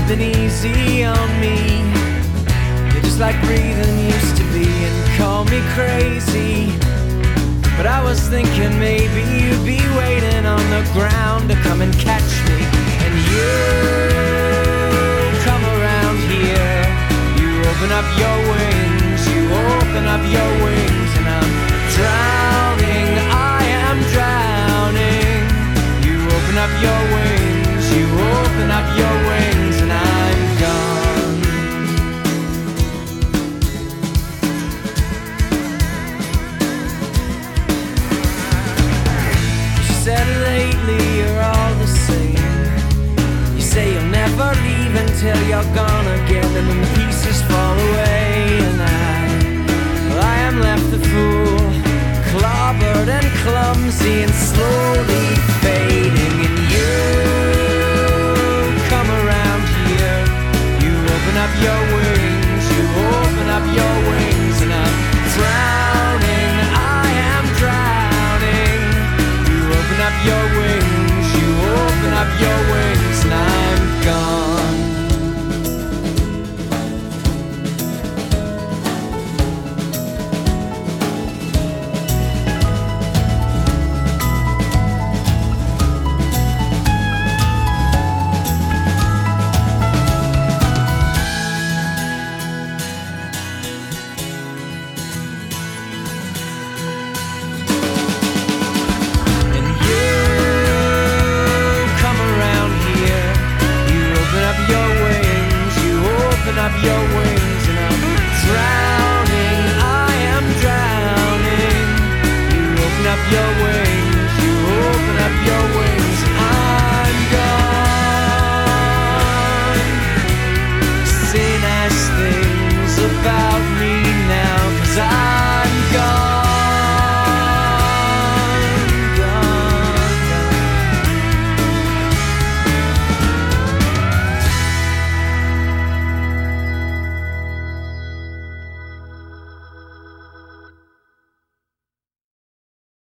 been easy on me. You're just like breathing used to be, and call me crazy, but I was thinking maybe you'd be waiting on the ground to come and catch me. And you come around here, you open up your wings, you open up your wings, and I'm drowning, I am drowning. You open up your wings, you open up your wings, and I'm gone. You said lately you're all the same. You say you'll never leave until you're gone again, and then the pieces fall away, and I am left the fool, clobbered and clumsy and slowly fading. And you